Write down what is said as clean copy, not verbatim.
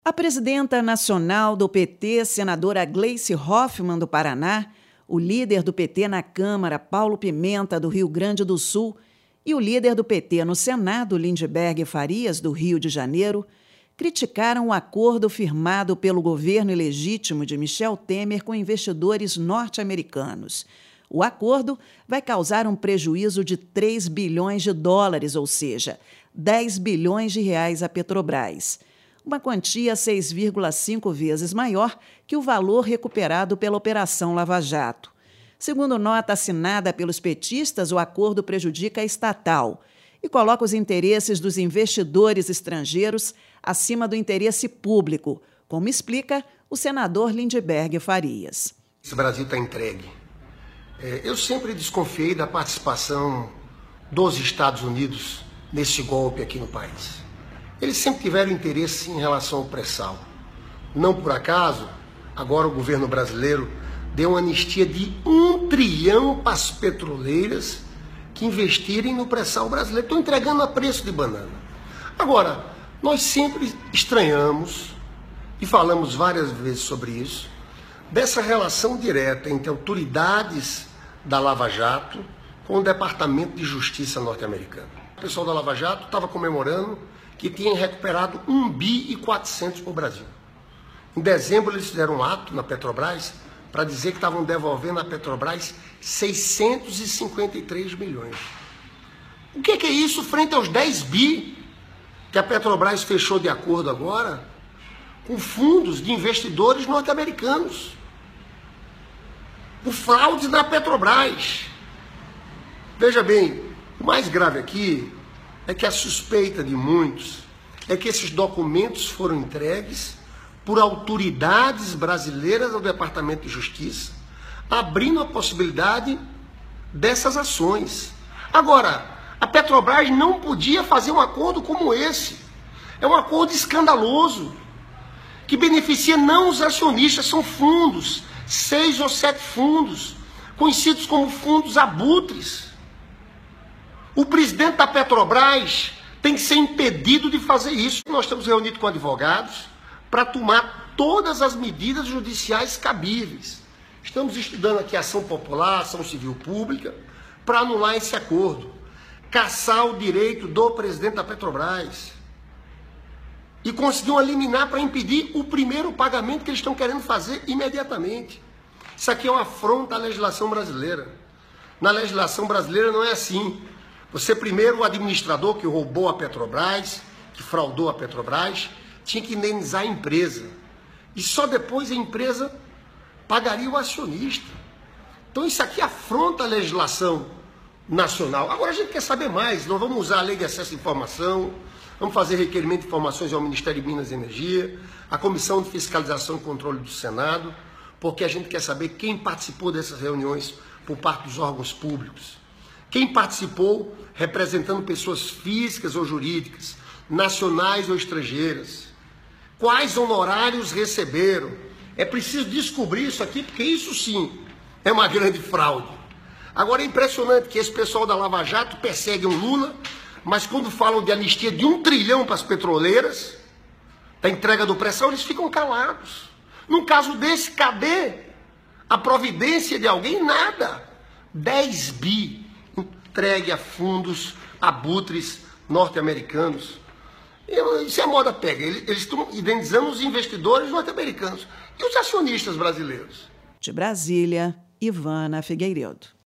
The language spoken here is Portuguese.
A presidenta nacional do PT, senadora Gleice Hoffmann, do Paraná, o líder do PT na Câmara, Paulo Pimenta, do Rio Grande do Sul, e o líder do PT no Senado, Lindbergh Farias, do Rio de Janeiro, criticaram o acordo firmado pelo governo ilegítimo de Michel Temer com investidores norte-americanos. O acordo vai causar um prejuízo de 3 bilhões de dólares, ou seja, 10 bilhões de reais à Petrobras. Uma quantia 6,5 vezes maior que o valor recuperado pela Operação Lava Jato. Segundo nota assinada pelos petistas, o acordo prejudica a estatal e coloca os interesses dos investidores estrangeiros acima do interesse público, como explica o senador Lindbergh Farias. Esse Brasil está entregue. Eu sempre desconfiei da participação dos Estados Unidos nesse golpe aqui no país. Eles sempre tiveram interesse em relação ao pré-sal. Não por acaso, agora o governo brasileiro deu uma anistia de 1 trilhão para as petroleiras que investirem no pré-sal brasileiro. Estão entregando a preço de banana. Agora, nós sempre estranhamos, e falamos várias vezes sobre isso, dessa relação direta entre autoridades da Lava Jato com o Departamento de Justiça norte-americano. O pessoal da Lava Jato estava comemorando que tinha recuperado 1,4 bi para o Brasil. Em dezembro eles fizeram um ato na Petrobras para dizer que estavam devolvendo à Petrobras 653 milhões. O que é isso frente aos 10 bi que a Petrobras fechou de acordo agora com fundos de investidores norte-americanos? Por fraude na Petrobras. Veja bem, o mais grave aqui é que a suspeita de muitos é que esses documentos foram entregues por autoridades brasileiras ao Departamento de Justiça, abrindo a possibilidade dessas ações. Agora, a Petrobras não podia fazer um acordo como esse. É um acordo escandaloso, que beneficia não os acionistas, são fundos, 6 ou 7 fundos, conhecidos como fundos abutres. O presidente da Petrobras tem que ser impedido de fazer isso. Nós estamos reunidos com advogados para tomar todas as medidas judiciais cabíveis. Estamos estudando aqui ação popular, ação civil pública, para anular esse acordo, caçar o direito do presidente da Petrobras e conseguir uma liminar para impedir o primeiro pagamento que eles estão querendo fazer imediatamente. Isso aqui é uma afronta à legislação brasileira. Na legislação brasileira não é assim. Você primeiro, o administrador que roubou a Petrobras, que fraudou a Petrobras, tinha que indenizar a empresa. E só depois a empresa pagaria o acionista. Então isso aqui afronta a legislação nacional. Agora a gente quer saber mais. Nós vamos usar a Lei de Acesso à Informação, vamos fazer requerimento de informações ao Ministério de Minas e Energia, a Comissão de Fiscalização e Controle do Senado, porque a gente quer saber quem participou dessas reuniões por parte dos órgãos públicos. Quem participou representando pessoas físicas ou jurídicas, nacionais ou estrangeiras. Quais honorários receberam. É preciso descobrir isso aqui, porque isso sim é uma grande fraude. Agora é impressionante que esse pessoal da Lava Jato persegue um Lula, mas quando falam de anistia de 1 trilhão para as petroleiras, da entrega do pré-sal, eles ficam calados. Num caso desse, cadê a providência de alguém? Nada. 10 bi entregue a fundos abutres norte-americanos. Isso é a moda pega. Eles estão indenizando os investidores norte-americanos e os acionistas brasileiros. De Brasília, Ivana Figueiredo.